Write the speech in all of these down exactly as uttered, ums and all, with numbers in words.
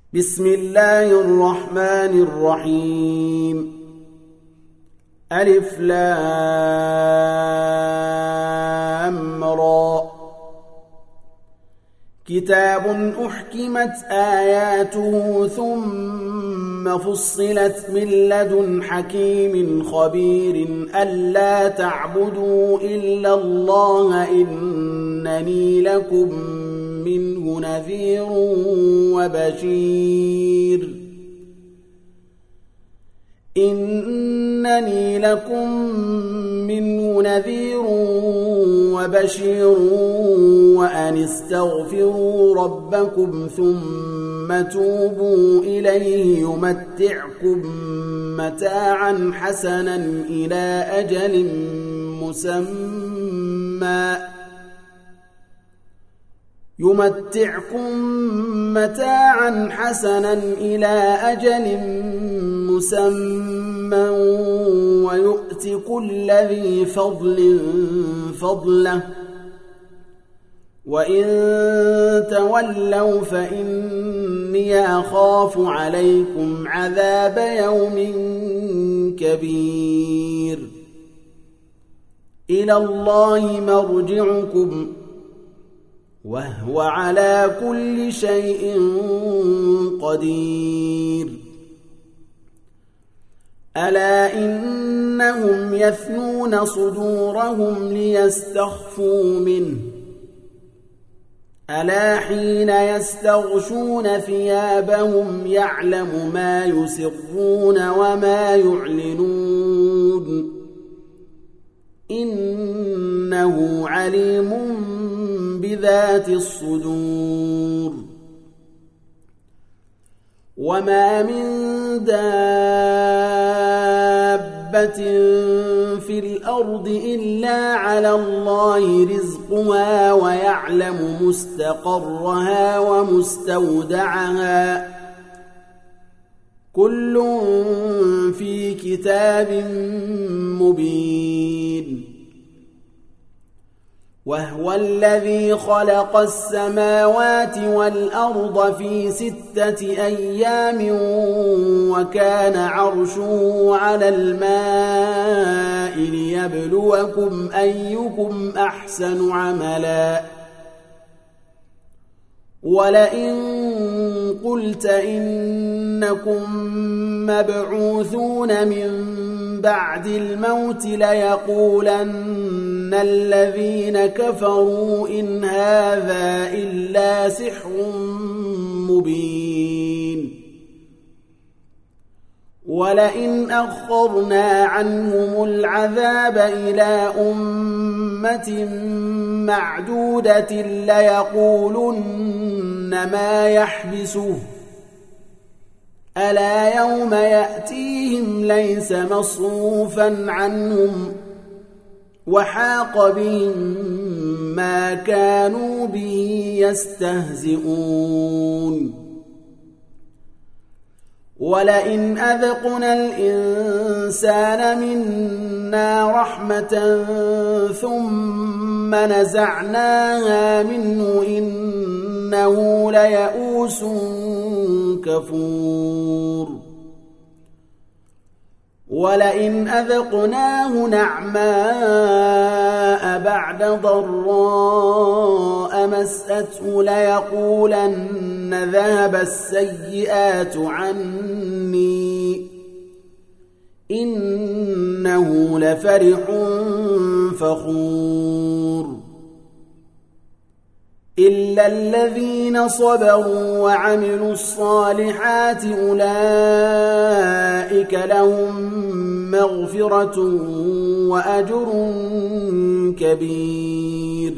بسم الله الرحمن الرحيم. ألف لام را. كتاب أحكمت آياته ثم فصلت من لدن حكيم خبير ألا تعبدوا إلا الله إنني لكم منه نذير وبشير إنني لكم منه نذير وبشير وأن استغفروا ربكم ثم توبوا إليه يمتعكم متاعا حسنا إلى أجل مسمى يمتعكم متاعا حسنا إلى أجل مسمى ويؤت كل ذي فضل فضله وإن تولوا فإني أخاف عليكم عذاب يوم كبير. إلى الله مرجعكم وهو على كل شيء قدير. ألا إنهم يثنون صدورهم ليستخفوا منه ألا حين يستغشون ثيابهم يعلم ما يسرون وما يعلنون إنه عليم بذات الصدور. وما من دابة في الأرض إلا على الله رزقها ويعلم مستقرها ومستودعها كل في كتاب مبين. وهو الذي خلق السماوات والأرض في ستة أيام وكان عرشه على الماء ليبلوكم أيكم أحسن عملا. ولئن قلت إنكم مبعوثون من بعد الموت ليقولن الذين كفروا إن هذا إلا سحر مبين. ولئن أخرنا عنهم العذاب إلى أمة معدودة ليقولن ما يحبسه ألا يوم يأتيهم ليس مصروفا عنهم وحاق بهم ما كانوا به يستهزئون. ولئن أذقنا الإنسان منا رحمة ثم نزعناها منه إنه ليئوس كفور. ولئن أذقناه نعماء بعد ضراء مسأته ليقولن ذهب السيئات عني إنه لفرح فخور. إلا الذين صبروا وعملوا الصالحات أولئك لهم مغفرة وأجر كبير.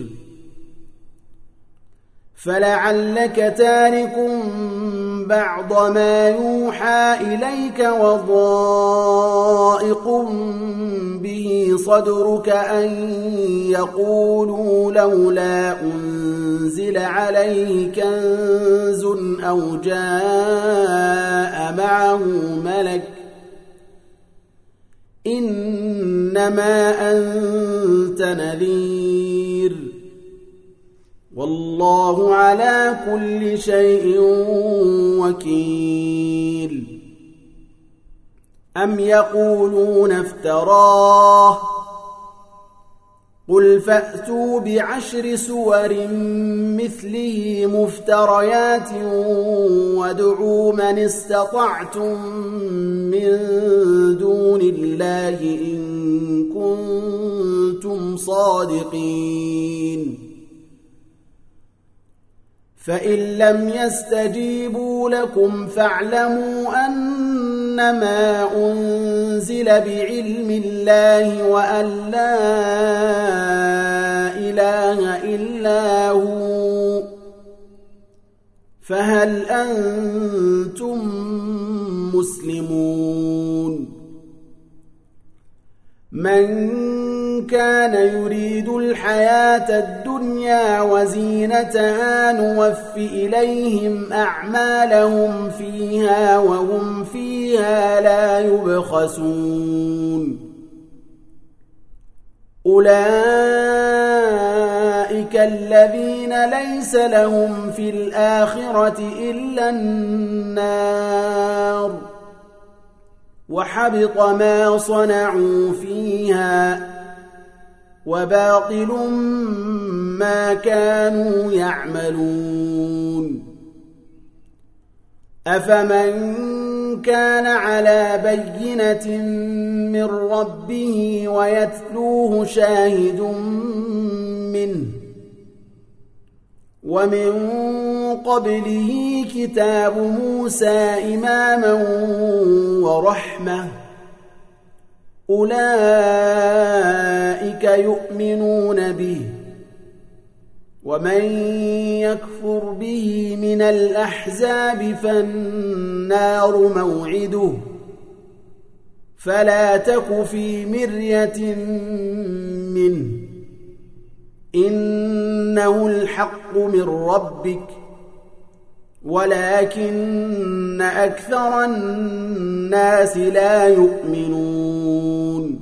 فلعلك تارك بعض ما يوحى إليك وضائق به صدرك أن يقولوا لولا أنزل عليه كنز أو جاء معه ملك إنما أنت نذير والله والله على كل شيء وكيل أم يقولون افتراه قل فأتوا بعشر سور مثله مفتريات وادعوا من استطعتم من دون الله إن كنتم صادقين فإن لم يستجيبوا لكم فاعلموا أنما أنزل بعلم الله وأن لا إله إلا هو فهل أنتم مسلمون من كان يريد الحياة الدنيا وزينتها نوف إليهم أعمالهم فيها وهم فيها لا يبخسون أولئك الذين ليس لهم في الآخرة إلا النار وحبط ما صنعوا فيها وباطل ما كانوا يعملون أفمن كان على بينة من ربه ويتلوه شاهد منه ومن قبله كتاب موسى إماما ورحمة أولئك يؤمنون به ومن يكفر به من الأحزاب فالنار موعده فلا تك في مرية منه إنه الحق من ربك ولكن أكثر الناس لا يؤمنون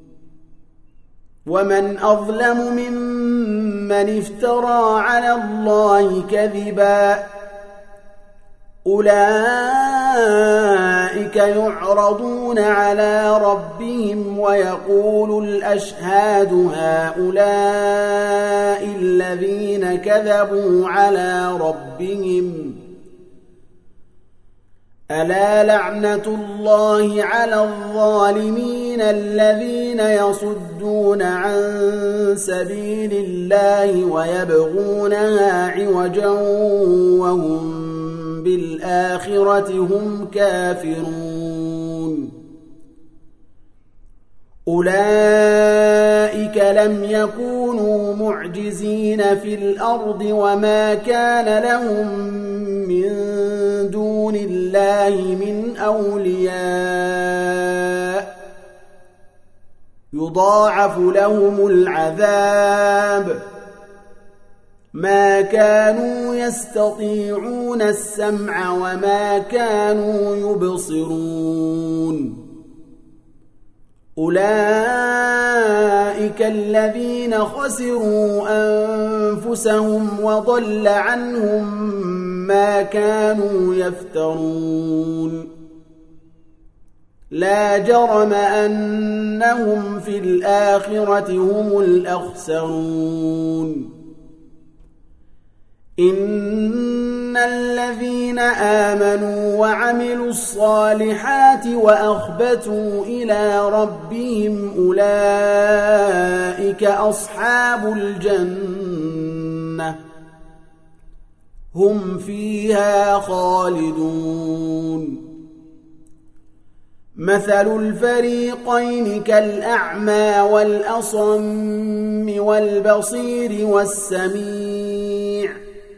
ومن أظلم ممن افترى على الله كذبا أولئك يعرضون على ربهم ويقول الأشهاد هؤلاء الذين كذبوا على ربهم ألا لعنة الله على الظالمين الذين يصدون عن سبيل الله ويبغونها عوجا وهم بالآخرة هم كافرون أولئك لم يكونوا معجزين في الأرض وما كان لهم من دون الله من أولياء يضاعف لهم العذاب ما كانوا يستطيعون السمع وما كانوا يبصرون أولئك الذين خسروا أنفسهم وضل عنهم ما كانوا يفترون لا جرم أنهم في الآخرة هم الأخسرون إن الذين آمنوا وعملوا الصالحات وأخبتوا إلى ربهم أولئك أصحاب الجنة هم فيها خالدون مثل الفريقين كالأعمى والأصم والبصير والسميع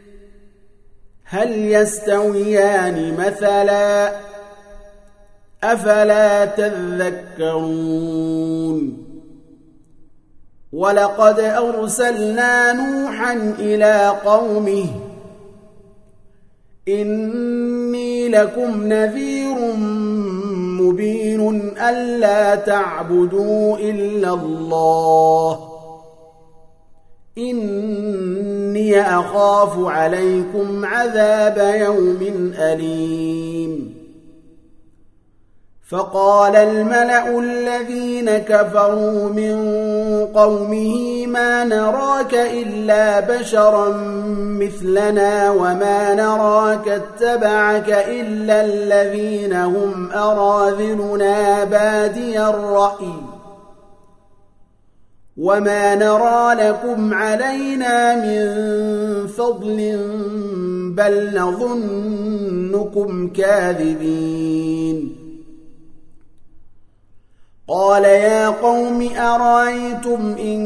هل يستويان مثلا أفلا تذكرون ولقد أرسلنا نوحا إلى قومه إني لكم نذير مبين ألا تعبدوا إلا الله إني أخاف عليكم عذاب يوم أليم فقال الملأ الذين كفروا من قومه ما نراك إلا بشرا مثلنا وما نراك اتبعك إلا الذين هم أراذلنا بادي الرأي وما نرى لكم علينا من فضل بل نظنكم كاذبين قال يا قوم أرأيتم إن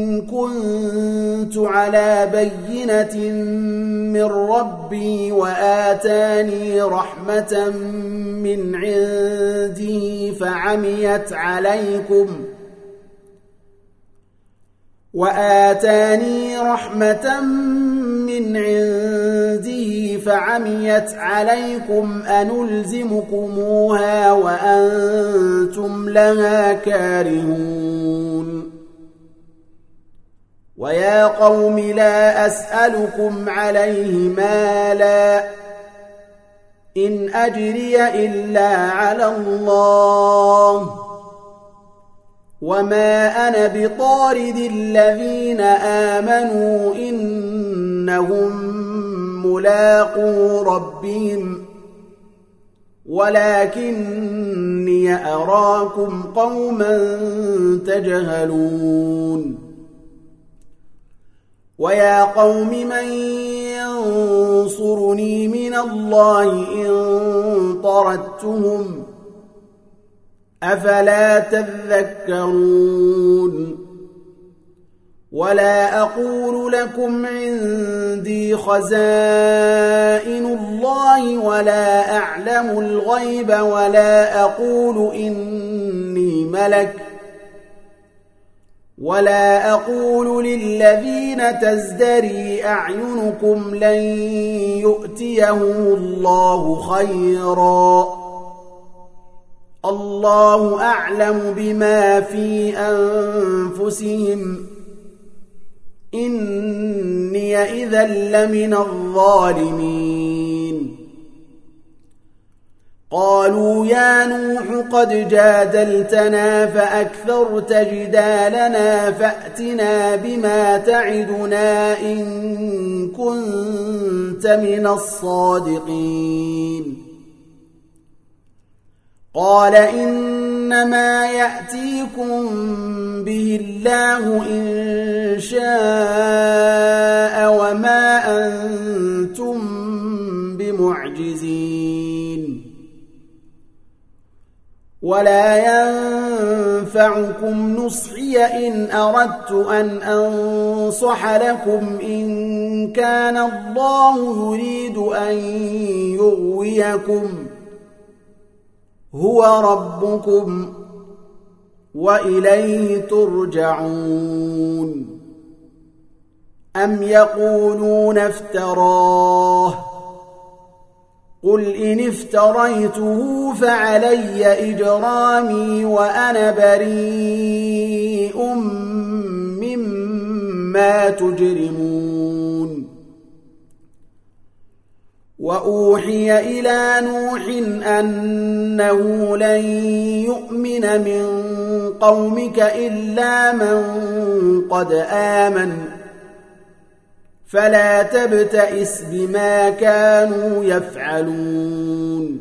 كنت على بينة من ربي وآتاني رحمة من عنده فعميت عليكم وآتاني رحمة من عنده فعميت عليكم أنلزمكموها وأنتم لها كارهون ويا قوم لا أسألكم عليه مالا إن أجري إلا على الله وما أنا بطارد الذين آمنوا إنهم ملاقو ربهم ولكني أراكم قوما تجهلون ويا قوم من ينصرني من الله إن طردتهم أفلا تذكرون ولا أقول لكم عندي خزائن الله ولا أعلم الغيب ولا أقول إني ملك ولا أقول للذين تزدري أعينكم لن يؤتيهم الله خيرا الله أعلم بما في أنفسهم إني إذا لمن الظالمين قالوا يا نوح قد جادلتنا فأكثرت جدالنا فأتنا بما تعدنا إن كنت من الصادقين قال إنما يأتيكم به الله إن شاء وما أنتم بمعجزين ولا ينفعكم نصحي إن أردت أن أنصح لكم إن كان الله يريد أن يغويكم هو ربكم وإليه ترجعون أم يقولون افتراه قل إن افتريته فعلي إجرامي وأنا بريء مما تجرمون وأوحي إلى نوح أنه لن يؤمن من قومك إلا من قد آمن فلا تبتئس بما كانوا يفعلون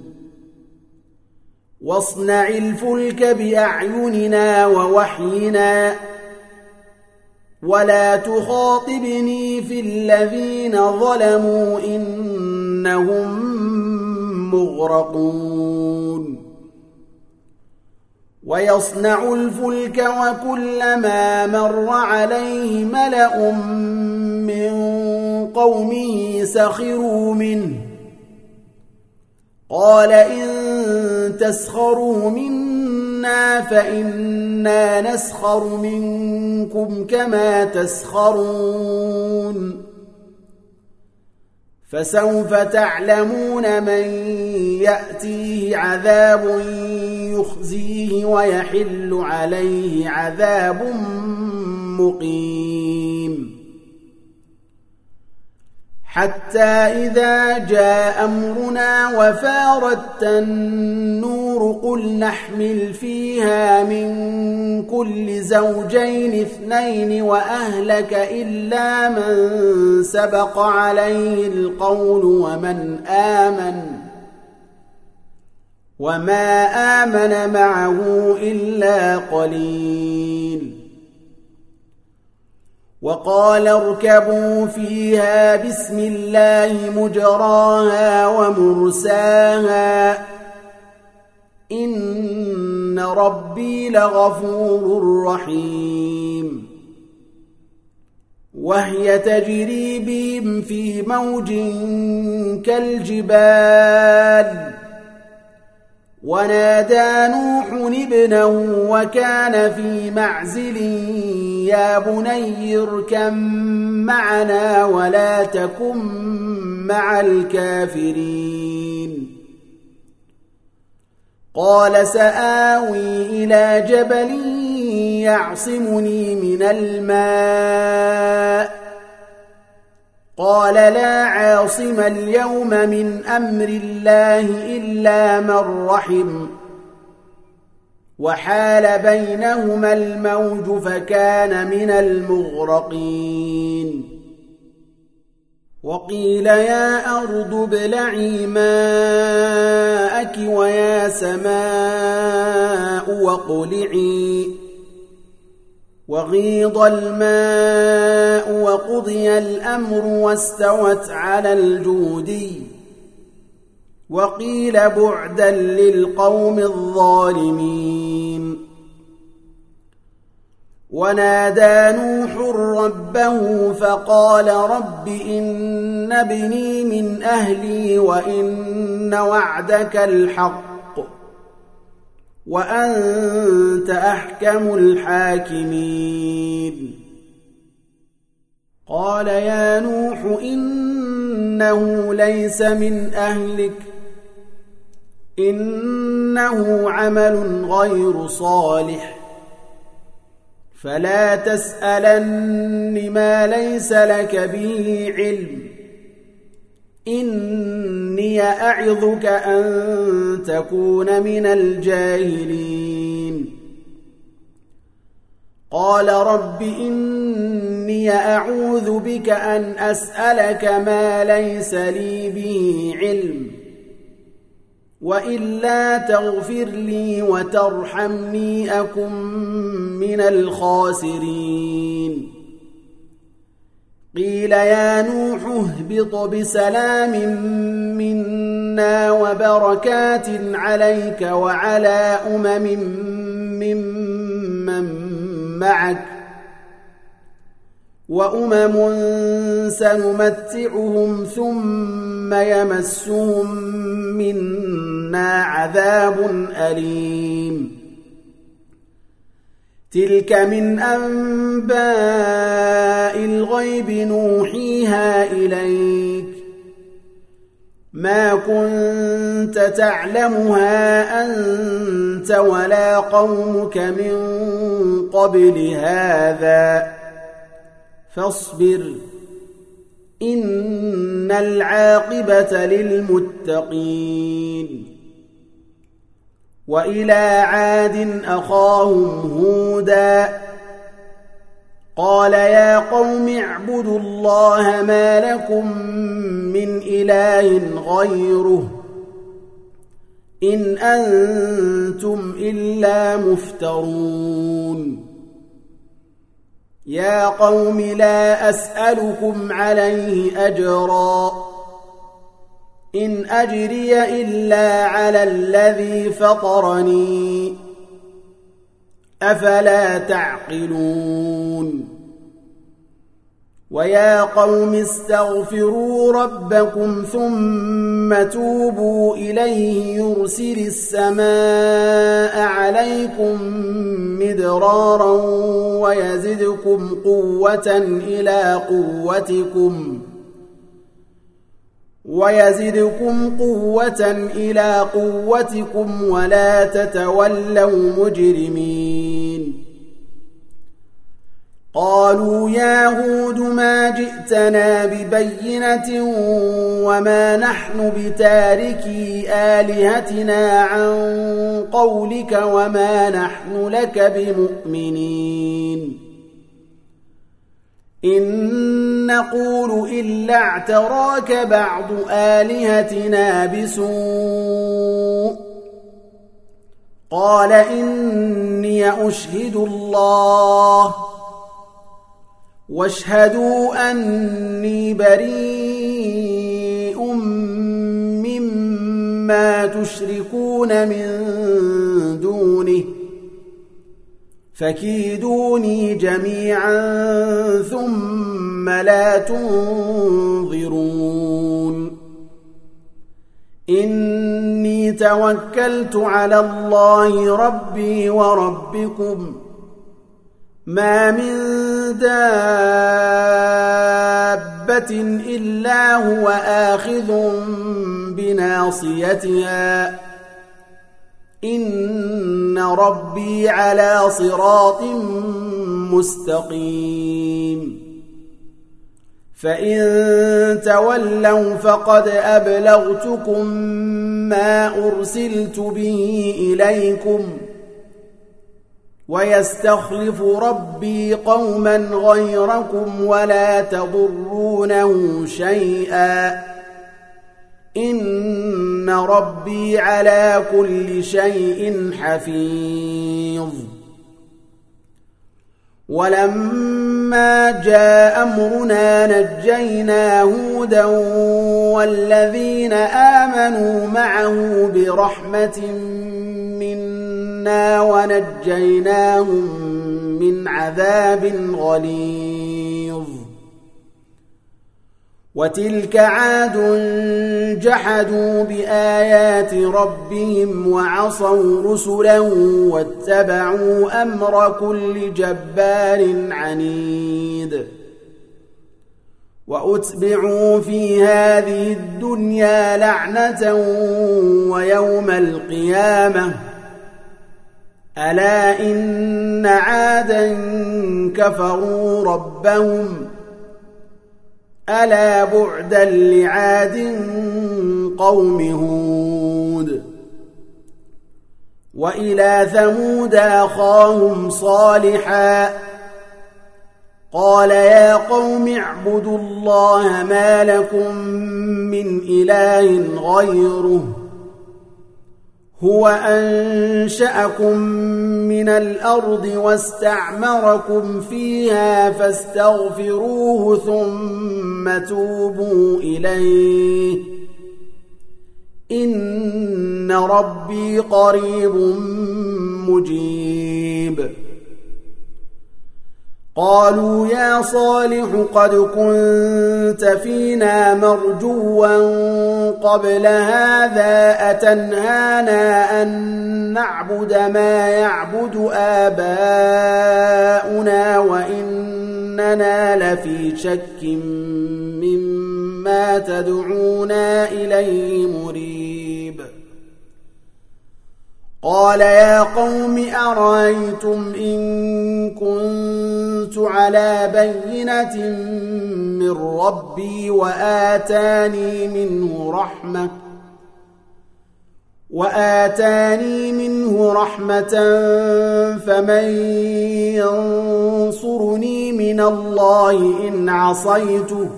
واصنع الفلك بأعيننا ووحينا ولا تخاطبني في الذين ظلموا إنهم مغرقون ويصنع الفلك وكلما مر عليه ملأ من قومه سخروا منه قال إن تسخروا منا فإنا نسخر منكم كما تسخرون فسوف تعلمون من يأتيه عذاب يخزيه ويحل عليه عذاب مقيم حتى إذا جاء أمرنا وفارت النور قل نحمل فيها من كل زوجين اثنين وأهلك إلا من سبق عليه القول ومن آمن وما آمن معه إلا قليل. وقال اركبوا فيها بسم الله مجراها ومرساها إن ربي لغفور رحيم. وهي تجري بهم في موج كالجبال ونادى نوح ابنه وكان في معزل يا بني اركب معنا ولا تكن مع الكافرين. قال سآوي إلى جبل يعصمني من الماء قال لا عاصم اليوم من أمر الله إلا من رحم وحال بينهما الموج فكان من المغرقين. وقيل يا أرض ابلعي ماءك ويا سماء واقلعي وغيض الماء وقضي الأمر واستوت على الجودي وقيل بعدا للقوم الظالمين. ونادى نوح ربه فقال رب إن ابني من أهلي وإن وعدك الحق وأنت أحكم الحاكمين. قال يا نوح إنه ليس من أهلك إنه عمل غير صالح فلا تسألن ما ليس لك به علم إني أعظك أن تكون من الجاهلين. قال رب إني أعوذ بك أن أسألك ما ليس لي به علم وإلا تغفر لي وترحمني أكن من الخاسرين. قيل يا نوح اهبط بسلام منا وبركات عليك وعلى أمم ممن معك وأمم سنمتعهم ثم يمسهم منا عذاب أليم. تلك من أنباء الغيب نوحيها إليك ما كنت تعلمها أنت ولا قومك من قبل هذا فاصبر إن العاقبة للمتقين. وإلى عاد أخاهم هودا قال يا قوم اعبدوا الله ما لكم من إله غيره إن أنتم إلا مفترون. يا قوم لا أسألكم عليه أجرا إن أجري إلا على الذي فطرني أفلا تعقلون. ويا قوم استغفروا ربكم ثم توبوا إليه يرسل السماء عليكم مدرارا ويزدكم قوة إلى قوتكم ويزدكم قوة إلى قوتكم ولا تتولوا مجرمين. قالوا يا هود ما جئتنا ببينة وما نحن بتاركي آلهتنا عن قولك وما نحن لك بمؤمنين إن نقول إلا اعتراك بعض آلهتنا بسوء قال إني أشهد الله واشهدوا أني بريء مما تشركون من دونه فكيدوني جميعا ثم لا تنظرون إني توكلت على الله ربي وربكم ما من دابة إلا هو آخذ بناصيتها إن ربي على صراط مستقيم فإن تولوا فقد أبلغتكم ما أرسلت به إليكم ويستخلف ربي قوما غيركم ولا تضرونه شيئا إن ربي على كل شيء حفيظ ولما جاء أمرنا نجينا هودا والذين آمنوا معه برحمة منا ونجيناهم من عذاب غليظ وتلك عاد جحدوا بآيات ربهم وعصوا رسلا واتبعوا أمر كل جبار عنيد وأتبعوا في هذه الدنيا لعنة ويوم القيامة ألا إن عادا كفروا ربهم ألا بعدا لعاد قوم هود وإلى ثمود أخاهم صالحا قال يا قوم اعبدوا الله ما لكم من إله غيره هو أنشأكم من الأرض واستعمركم فيها فاستغفروه ثم توبوا إليه إن ربي قريب مجيب قالوا يا صالح قد كنت فينا مرجوا قبل هذا أتنهانا أن نعبد ما يعبد آباؤنا وإننا لفي شك مما تدعونا إليه مريب قال يا قوم أرأيتم إن كنت على بينة من ربي وآتاني منه رحمة وآتاني منه رحمة فمن ينصرني من الله إن عصيته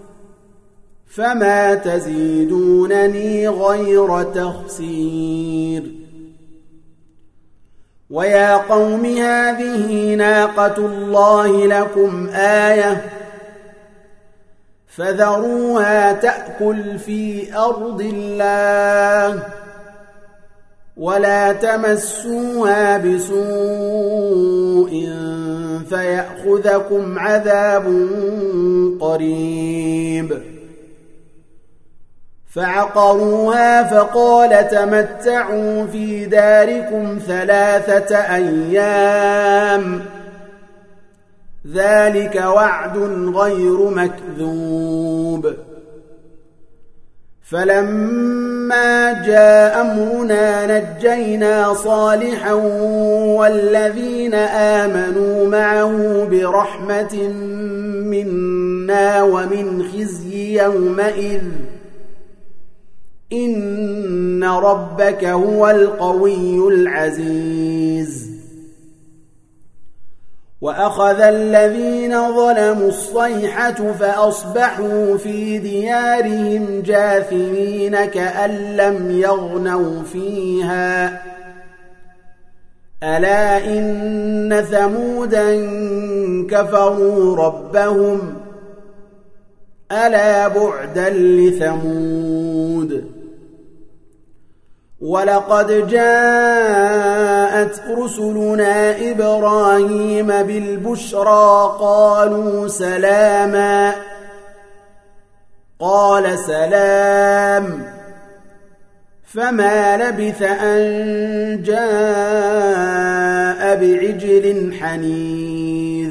فما تزيدونني غير تخسير ويا قوم هذه ناقة الله لكم آية فذروها تأكل في أرض الله ولا تمسوها بسوء فيأخذكم عذاب قريب فعقروها فقال تمتعوا في داركم ثلاثة أيام ذلك وعد غير مكذوب فلما فلما جاء أمرنا نجينا صالحا والذين آمنوا معه برحمة منا ومن خزي يومئذ إن ربك هو القوي العزيز وأخذ الذين ظلموا الصيحة فأصبحوا في ديارهم جاثمين كأن لم يغنوا فيها ألا إن ثمودا كفروا ربهم ألا بعدا لثمود ولقد جاءت رسلنا إبراهيم بالبشرى قالوا سلاما قال سلام فما لبث أن جاء بعجل حنيذ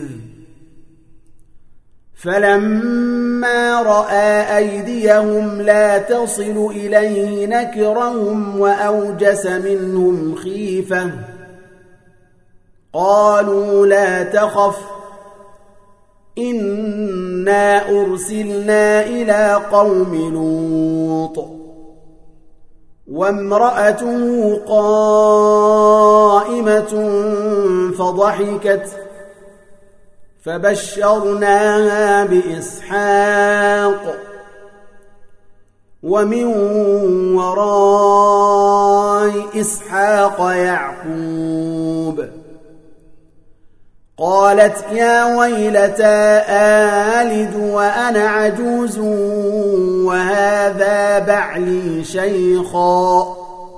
فلما رأى أيديهم لا تصل إليه نكرهم وأوجس منهم خيفة قالوا لا تخف إنا أرسلنا إلى قوم لوط وامرأته قائمة فضحكت فبشرناها بإسحاق ومن وراء إسحاق يعقوب قالت يا ويلتى آلد وأنا عجوز وهذا بعلي شيخا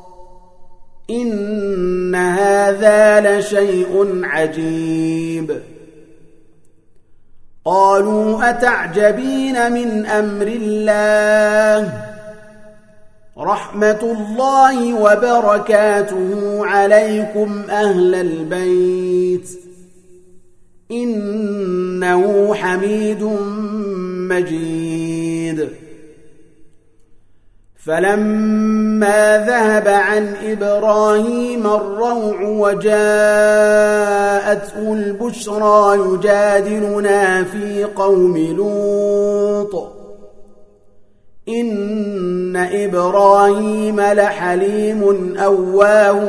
إن هذا لشيء عجيب قالوا أتعجبين من أمر الله رحمة الله وبركاته عليكم أهل البيت إنه حميد مجيد فلما ذهب عن إبراهيم الروع وجاءته البشرى يجادلنا في قوم لوط إن إبراهيم لحليم أواه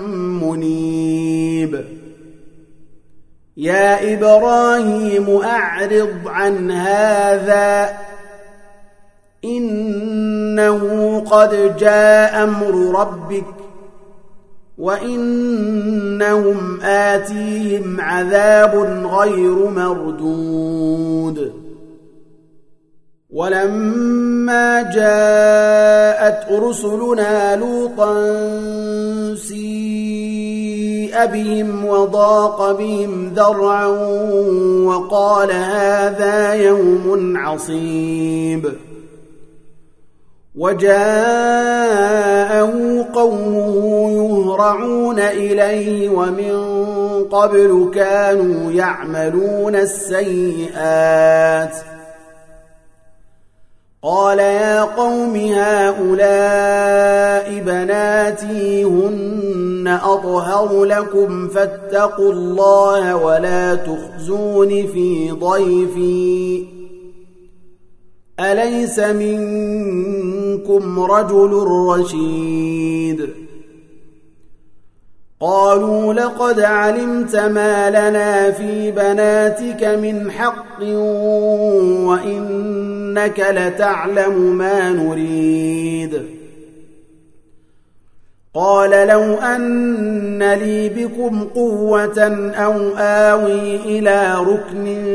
منيب يا إبراهيم أعرض عن هذا إنه قد جاء أمر ربك وإنهم آتيهم عذاب غير مردود ولما جاءت رسلنا لوطا سيء بهم وضاق بهم ذرعا وقال هذا يوم عصيب وجاءه قومه يهرعون إليه ومن قبل كانوا يعملون السيئات قال يا قوم هؤلاء بناتي هن أطهر لكم فاتقوا الله ولا تخزون في ضيفي أليس منكم رجل رشيد قالوا لقد علمت ما لنا في بناتك من حق وإنك لتعلم ما نريد قال لو أن لي بكم قوة أو آوي إلى ركن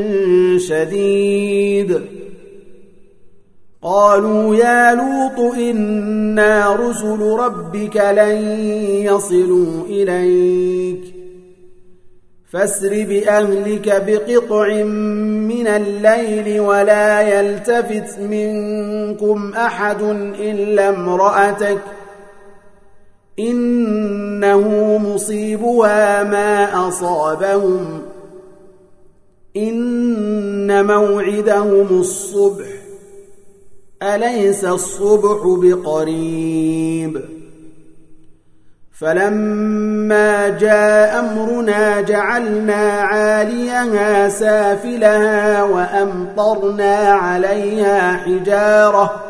شديد قالوا يا لوط إنا رسل ربك لن يصلوا إليك فاسر بأهلك بقطع من الليل ولا يلتفت منكم أحد إلا امرأتك إنه مصيبها ما أصابهم إن موعدهم الصبح أليس الصبح بقريب فلما جاء أمرنا جعلنا عاليها سافلها وأمطرنا عليها حجارة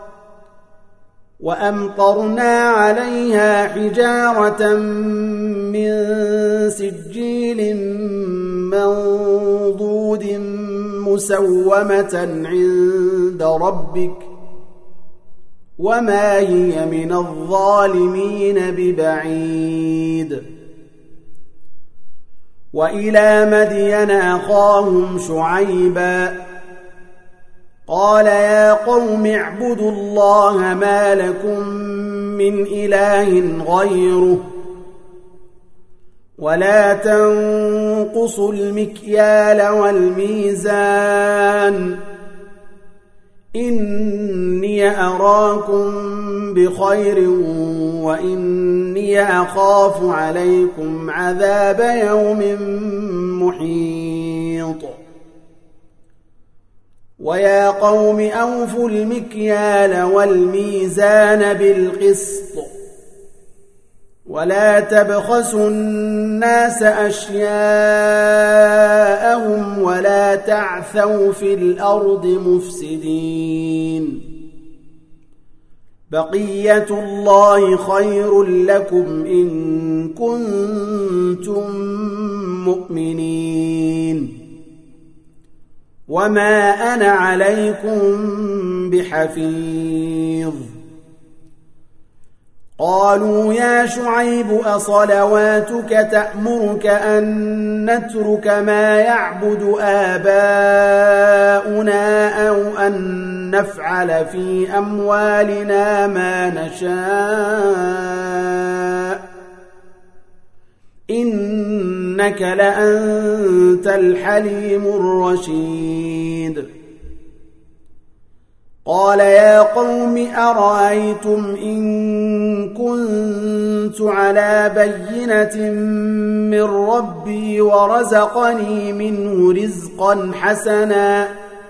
وأمطرنا عليها حجارة من سجيل منضود مسومة عند ربك وما هي من الظالمين ببعيد وإلى مدين أخاهم شعيبا قال يا قوم اعبدوا الله ما لكم من إله غيره ولا تنقصوا المكيال والميزان إني أراكم بخير وإني أخاف عليكم عذاب يوم محيط ويا قوم أوفوا المكيال والميزان بالقسط ولا تبخسوا الناس أشياءهم ولا تعثوا في الأرض مفسدين بقية الله خير لكم إن كنتم مؤمنين وما أنا عليكم بحفيظ قالوا يا شعيب أصلواتك تأمرك أن نترك ما يعبد آباؤنا أو أن نفعل في أموالنا ما نشاء إنك لأنت الحليم الرشيد قال يا قوم أرأيتم إن كنت على بينة من ربي ورزقني منه رزقا حسنا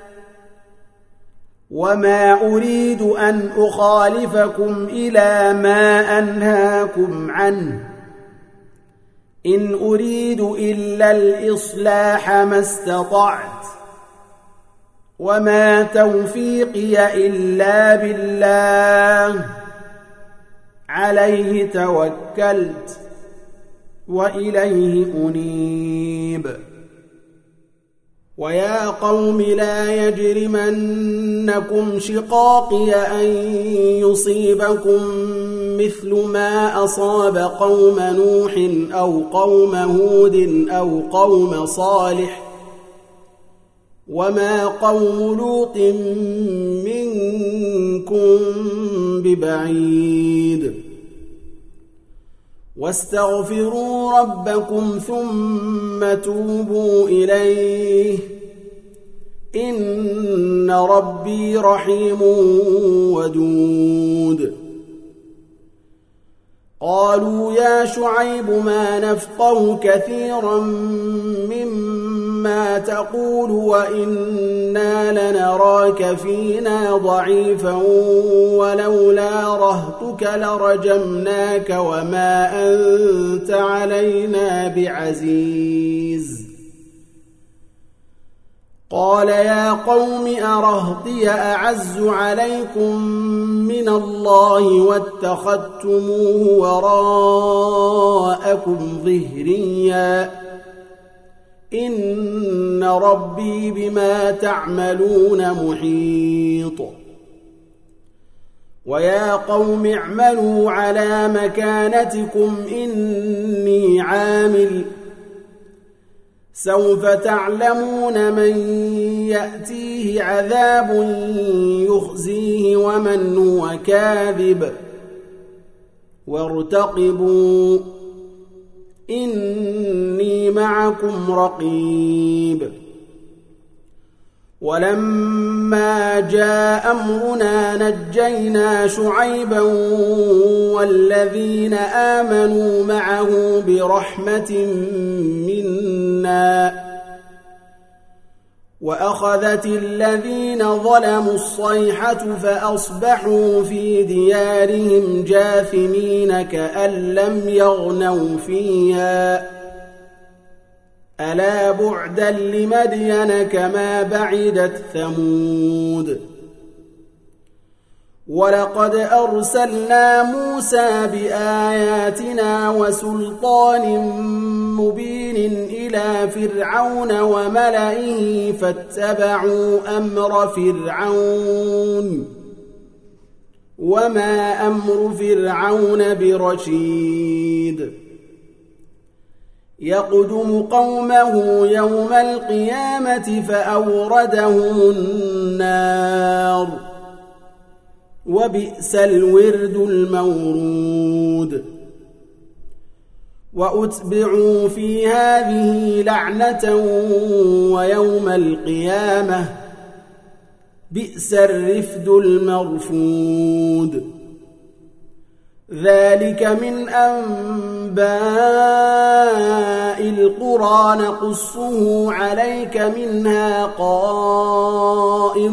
وما أريد أن أخالفكم إلى ما أنهاكم عنه إن أريد إلا الإصلاح ما استطعت وما توفيقي إلا بالله عليه توكلت وإليه أنيب ويا قوم لا يجرمنكم شقاقي أن يصيبكم مثل ما أصاب قوم نوح أو قوم هود أو قوم صالح وما قوم لوط منكم ببعيد واستغفروا ربكم ثم توبوا إليه إن ربي رحيم ودود قالوا يا شعيب ما نفقه كثيرا مما تقول وإنا لنراك فينا ضعيفا ولولا رهطك لرجمناك وما أنت علينا بعزيز قال يا قوم أرهطي أعز عليكم من الله واتخذتموه وراءكم ظهريا إن ربي بما تعملون محيط ويا قوم اعملوا على مكانتكم إني عامل سوف تعلمون من يأتيه عذاب يخزيه ومن هو كاذب وارتقبوا إني معكم رقيب ولما جاء أمرنا نجينا شعيبا والذين آمنوا معه برحمة منا وأخذت الذين ظلموا الصيحة فأصبحوا في ديارهم جاثمين كأن لم يغنوا فيها ألا بعدا لمدين كما بعدت ثمود ولقد أرسلنا موسى بآياتنا وسلطان مبين إلى فرعون وملئه فاتبعوا أمر فرعون وما أمر فرعون برشيد يقدم قومه يوم القيامة فأوردهم النار وبئس الورد المورود وأتبعوا في هذه لعنة ويوم القيامة بئس الرفد المرفود ذلك من أنباء القرى نقصه عليك منها قائم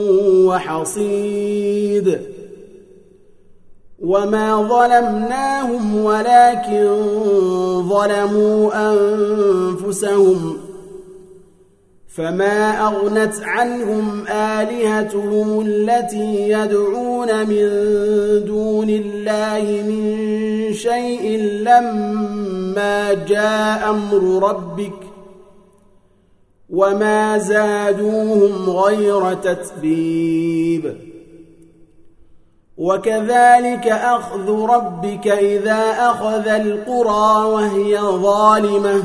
وحصيد وما ظلمناهم ولكن ظلموا أنفسهم فما أغنت عنهم آلهتهم التي يدعون من دون الله من شيء لما جاء أمر ربك وما زادوهم غير تتبيب وكذلك أخذ ربك إذا أخذ القرى وهي ظالمة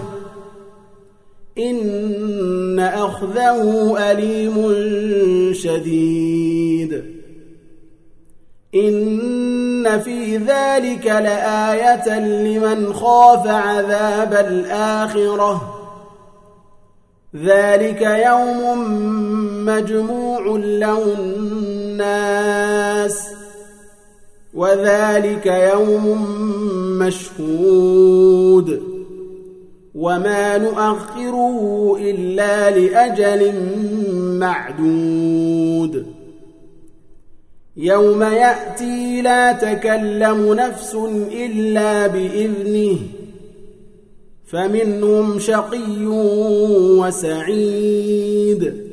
إن أخذه أليم شديد إن في ذلك لآية لمن خاف عذاب الآخرة ذلك يوم مجموع له الناس وذلك يوم مشهود وما نؤخره إلا لأجل معدود يوم يأتي لا تكلم نفس إلا بإذنه فمنهم شقي وسعيد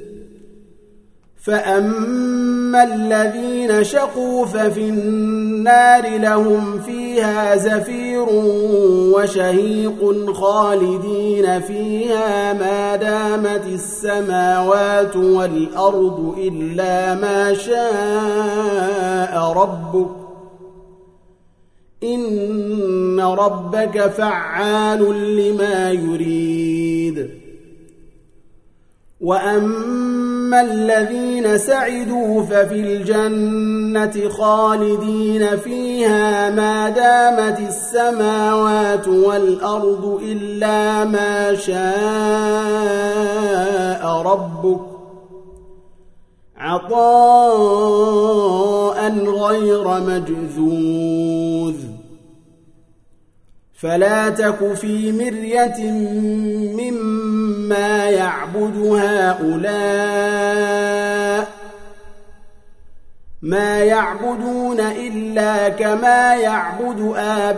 فأما الذين شقوا ففي النار لهم فيها زفير وشهيق خالدين فيها ما دامت السماوات والأرض إلا ما شاء ربك إن ربك فعال لما يريد وأما الذين سعدوا ففي الجنة خالدين فيها ما دامت السماوات والأرض إلا ما شاء ربك عطاء غير مجذوذ فلا تك في مرية مما يعبد هؤلاء ما يعبدون إلا كما يعبد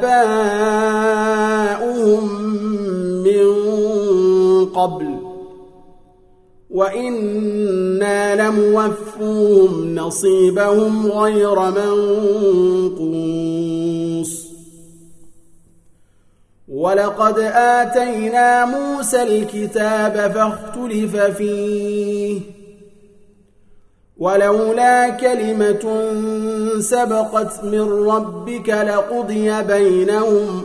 آباؤهم من قبل وإنا لموفوهم نصيبهم غير منقوص ولقد آتينا موسى الكتاب فاختلف فيه ولولا كلمة سبقت من ربك لقضي بينهم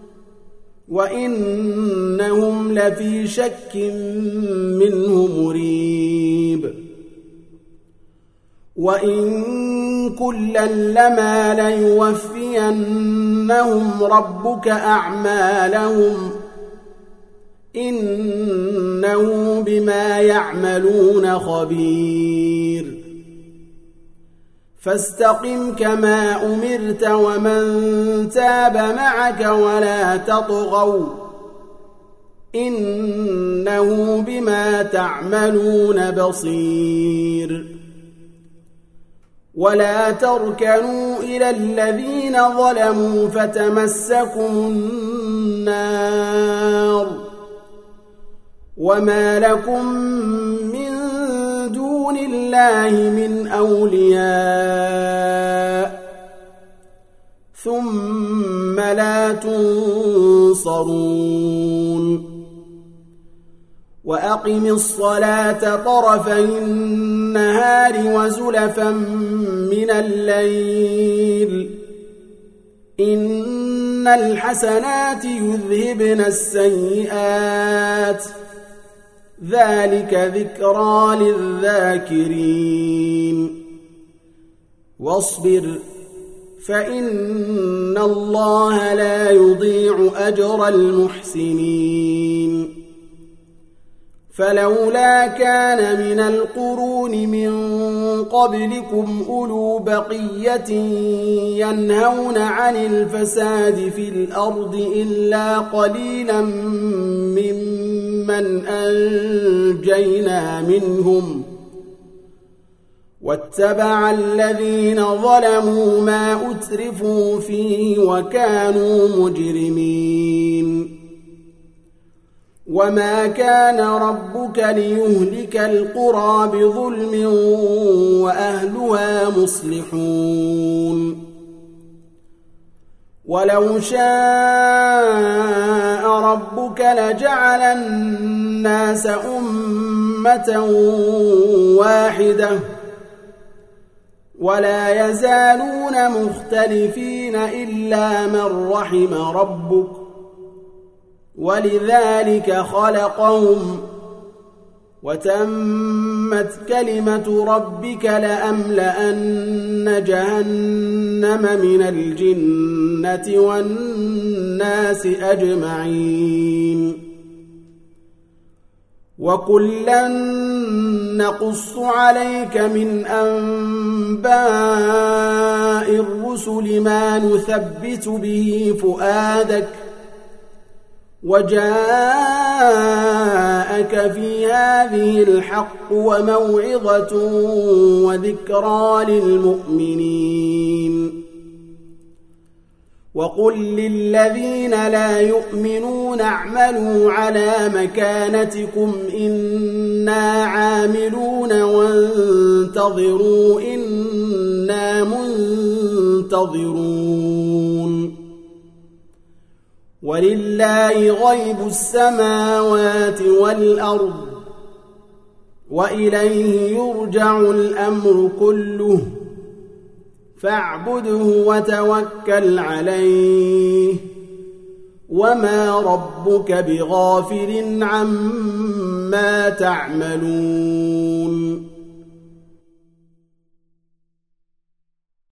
وإنهم لفي شك منه مريب وإن كلا لما ليوفينهم ربك أعمالهم إنه بما يعملون خبير فاستقم كما أمرت ومن تاب معك ولا تطغوا إنه بما تعملون بصير ولا تركنوا إلى الذين ظلموا فتمسكم النار وما لكم من دون الله من أولياء ثم لا تنصرون وأقم الصلاة طرفي النهار وزلفا من الليل إن الحسنات يذهبن السيئات ذلك ذكرى للذاكرين واصبر فإن الله لا يضيع أجر المحسنين فلولا كان من القرون من قبلكم أولو بقية ينهون عن الفساد في الأرض إلا قليلا ممن أنجينا منهم واتبع الذين ظلموا ما أترفوا فيه وكانوا مجرمين وما كان ربك ليهلك القرى بظلم وأهلها مصلحون ولو شاء ربك لجعل الناس أمة واحدة ولا يزالون مختلفين إلا من رحم ربك ولذلك خلقهم وتمت كلمة ربك لأملأن جهنم من الجنة والناس أجمعين وكلا نقص عليك من أنباء الرسل ما نثبت به فؤادك وجاءك في هذه الحق وموعظة وذكرى للمؤمنين وقل للذين لا يؤمنون اعملوا على مكانتكم إنا عاملون وانتظروا إنا منتظرون ولله غيب السماوات والأرض وإليه يرجع الأمر كله فاعبده وتوكل عليه وما ربك بغافل عما تعملون